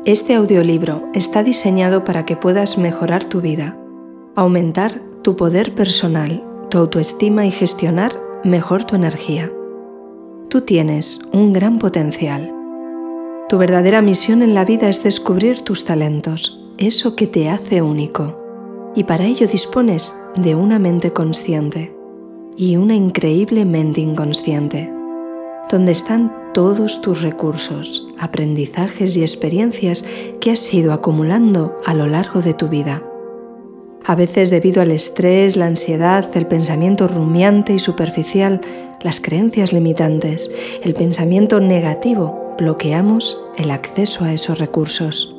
Este audiolibro está diseñado para que puedas mejorar tu vida, aumentar tu poder personal, tu autoestima y gestionar mejor tu energía. Tú tienes un gran potencial. Tu verdadera misión en la vida es descubrir tus talentos, eso que te hace único. Y para ello dispones de una mente consciente y una increíble mente inconsciente, donde están todos tus recursos, aprendizajes y experiencias que has ido acumulando a lo largo de tu vida. A veces, debido al estrés, la ansiedad, el pensamiento rumiante y superficial, las creencias limitantes, el pensamiento negativo, bloqueamos el acceso a esos recursos.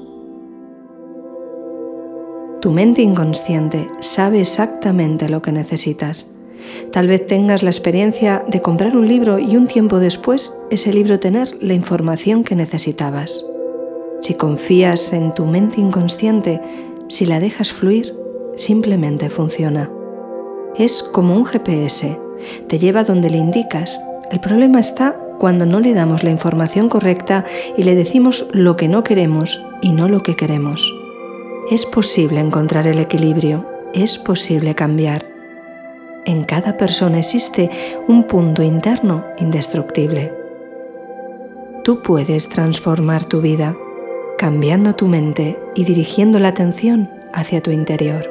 Tu mente inconsciente sabe exactamente lo que necesitas. Tal vez tengas la experiencia de comprar un libro y un tiempo después ese libro tener la información que necesitabas. Si confías en tu mente inconsciente, si la dejas fluir, simplemente funciona. Es como un GPS, te lleva donde le indicas. El problema está cuando no le damos la información correcta y le decimos lo que no queremos y no lo que queremos. Es posible encontrar el equilibrio, es posible cambiar. En cada persona existe un punto interno indestructible. Tú puedes transformar tu vida, cambiando tu mente y dirigiendo la atención hacia tu interior.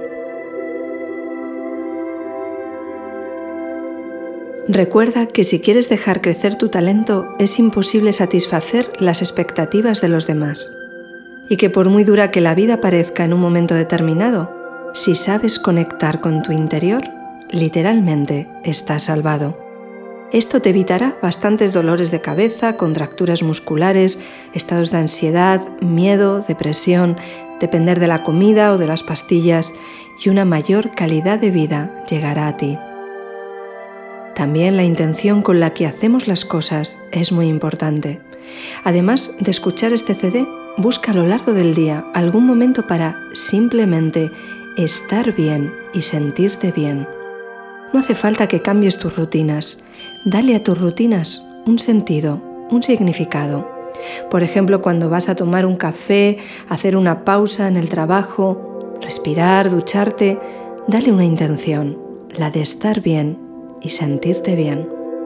Recuerda que si quieres dejar crecer tu talento, es imposible satisfacer las expectativas de los demás. Y que por muy dura que la vida parezca en un momento determinado, si sabes conectar con tu interior, literalmente estás salvado. Esto te evitará bastantes dolores de cabeza, contracturas musculares, estados de ansiedad, miedo, depresión, depender de la comida o de las pastillas, y una mayor calidad de vida llegará a ti. También la intención con la que hacemos las cosas es muy importante. Además de escuchar este CD, busca a lo largo del día algún momento para simplemente estar bien y sentirte bien. No hace falta que cambies tus rutinas. Dale a tus rutinas un sentido, un significado. Por ejemplo, cuando vas a tomar un café, hacer una pausa en el trabajo, respirar, ducharte, dale una intención, la de estar bien y sentirte bien.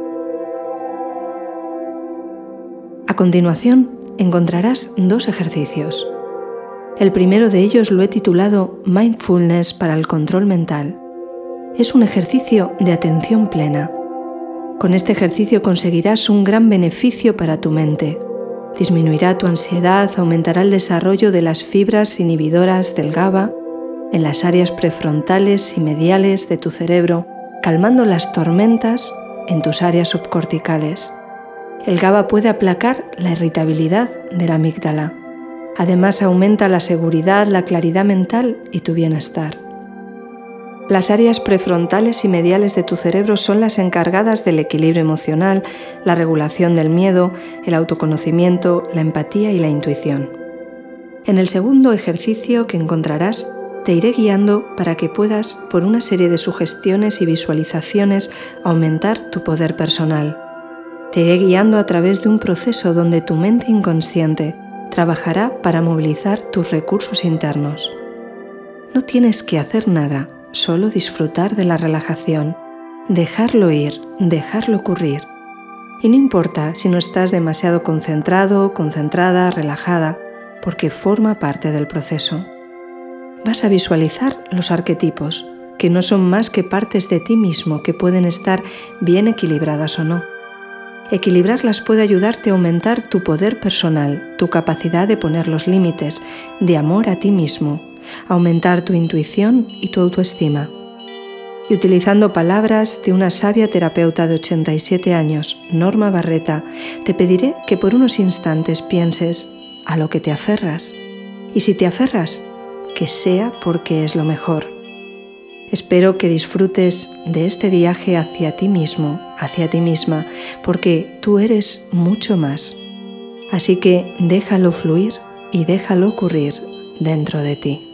A continuación, encontrarás 2 ejercicios. El primero de ellos lo he titulado Mindfulness para el control mental. Es un ejercicio de atención plena. Con este ejercicio conseguirás un gran beneficio para tu mente. Disminuirá tu ansiedad, aumentará el desarrollo de las fibras inhibidoras del GABA en las áreas prefrontales y mediales de tu cerebro, calmando las tormentas en tus áreas subcorticales. El GABA puede aplacar la irritabilidad de la amígdala. Además, aumenta la seguridad, la claridad mental y tu bienestar. Las áreas prefrontales y mediales de tu cerebro son las encargadas del equilibrio emocional, la regulación del miedo, el autoconocimiento, la empatía y la intuición. En el segundo ejercicio que encontrarás, te iré guiando para que puedas, por una serie de sugestiones y visualizaciones, aumentar tu poder personal. Te iré guiando a través de un proceso donde tu mente inconsciente trabajará para movilizar tus recursos internos. No tienes que hacer nada, solo disfrutar de la relajación, dejarlo ir, dejarlo ocurrir. Y no importa si no estás demasiado concentrado, concentrada, relajada, porque forma parte del proceso. Vas a visualizar los arquetipos, que no son más que partes de ti mismo que pueden estar bien equilibradas o no. Equilibrarlas puede ayudarte a aumentar tu poder personal, tu capacidad de poner los límites, de amor a ti mismo, aumentar tu intuición y tu autoestima. Y utilizando palabras de una sabia terapeuta de 87 años, Norma Barreta, te pediré que por unos instantes pienses a lo que te aferras. Y si te aferras, que sea porque es lo mejor. Espero que disfrutes de este viaje hacia ti mismo, hacia ti misma, porque tú eres mucho más. Así que déjalo fluir y déjalo ocurrir dentro de ti.